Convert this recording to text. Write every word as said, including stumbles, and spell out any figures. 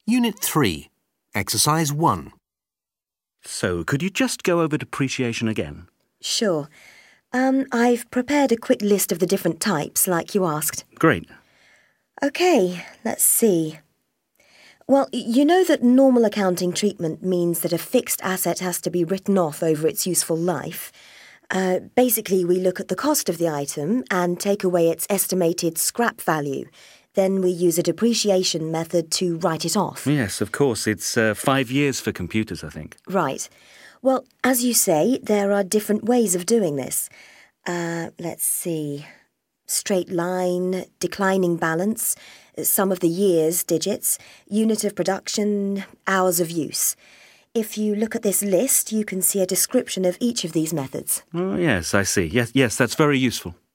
Unit three, Exercise one. So, could you just go over depreciation again? Sure. Um, I've prepared a quick list of the different types, like you asked. Great. OK, let's see. Well, you know that normal accounting treatment means that a fixed asset has to be written off over its useful life. Uh, basically, we look at the cost of the item and take away its estimated scrap value. Then we use a depreciation method to write it off. Yes, of course. It's uh, five years for computers, I think. Right. Well, as you say, there are different ways of doing this. Uh, let's see. Straight line, declining balance, sum of the year's digits, unit of production, hours of use. If you look at this list, you can see a description of each of these methods. Oh, yes, I see. Yes, yes, that's very useful.